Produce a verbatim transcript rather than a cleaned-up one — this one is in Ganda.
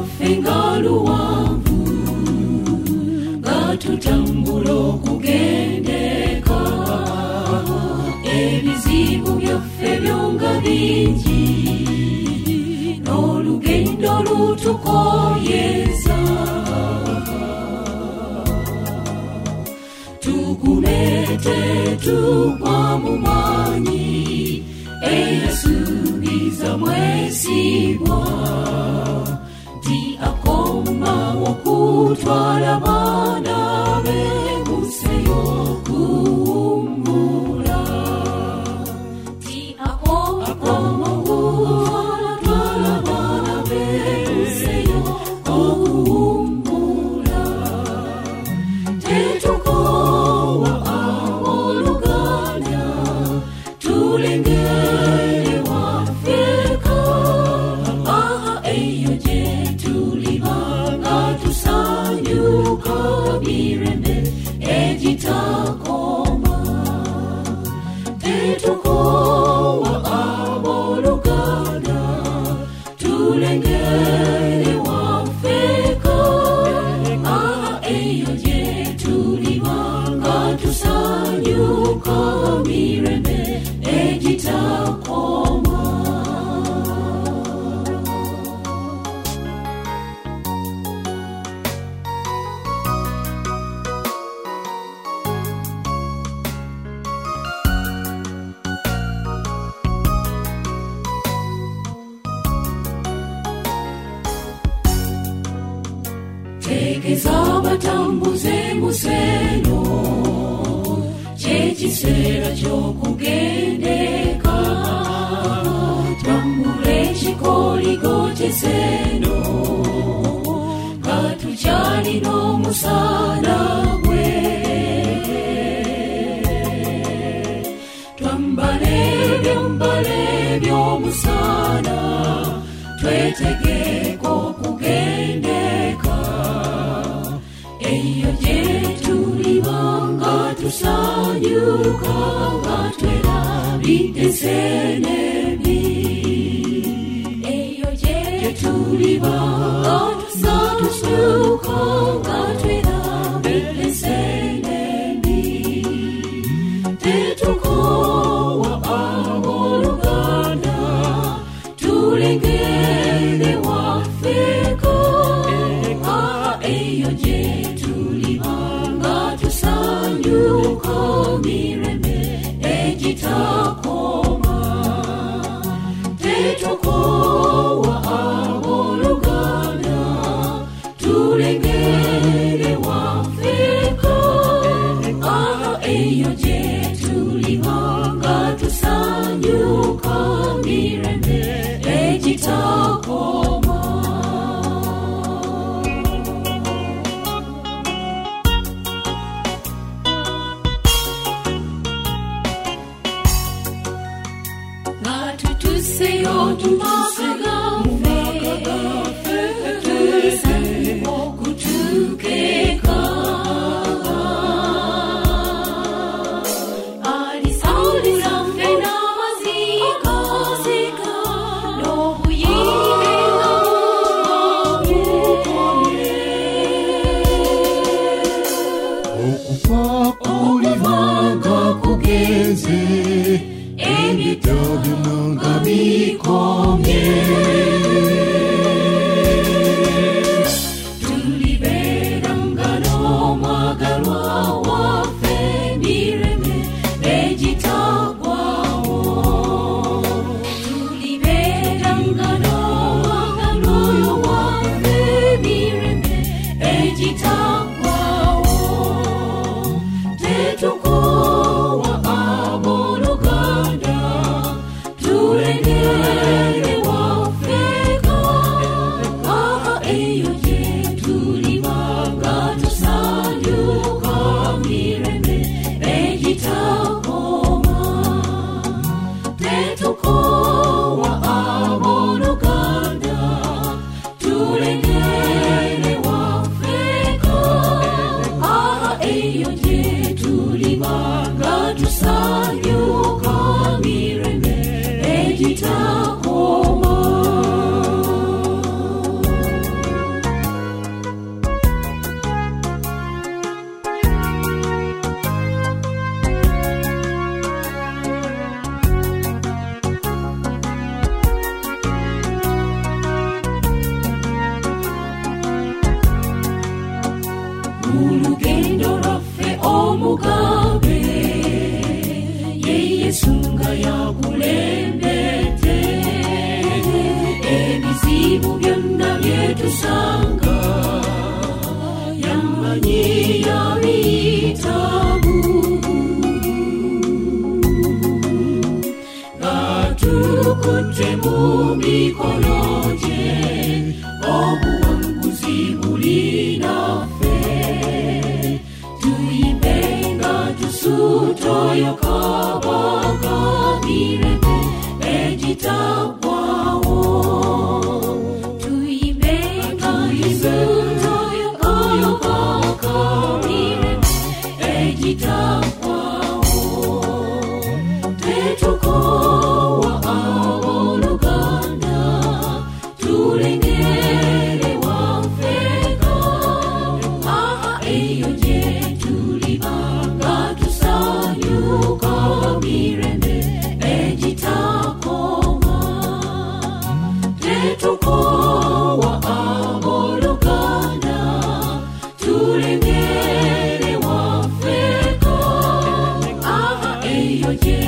lwaffe luwanvu nga tutambula okugendeka ebizibu byaffe byonga bingi n'olugendo lutukoyeza tukumete tugwa mu maanyi eyasuubiza mwesigwa ti akoma okutwala abaana be museyo kuwummula ti akoma okutwala abaana be museyo kuwummula tetukowa aboluganda tulengere wafeka aha eyo gye tulibanga tusanyuka mirembe egitakoma tetukowa aboluganda tulengere wafeka aha eyo gye tulibanga tusanyuka mirembe egitakoma. Tegeza batambuze museno kyekiseera ky'okugendeka tambula ekikoligo kyeseno nga tukyalina omusaana gwe twambale ebyambale by'omusaana twetegeeko okugendeka eyo gye tulibanga tusanyuka nga twerabidde ensenene eyo gye tulibanga tusanyuka nga twerabidde ensenene tetukowa aboluganda tulengere wafeka eyo gye tulibanga tusanyuka mirembe egitakoma tetukowa aboluganda tulengere wafeka eyo gye tulibanga tusanyuka mirembe egitakoma. Tutuseyo tumagafe tulisane okutukeka alisawulira ffe n'amazika n'obuyinge nga bukomye okufa kulibanga kugenze ebyo byonna bikomye tulibeeranga n'omwagalwa waffe mirembe egitagwawo tulibeeranga n'omwagalwa waffe mirembe egitagwawo tetukowa aboluganda tulengere gitabu Gatukute mu mikono je Obuwanguzi uli nafe Tuibenga tusutoyo kabaka Mireme ejitabwawo Tuibenga tusutoyo kabaka Mireme ejitabwawo Tetukowa aboluganda Tulengere wafeka Aha eyo je tulibanga tusanyuka Mirembe ejitakoma Tetukowa aboluganda Tulengere wafeka Aha eyo je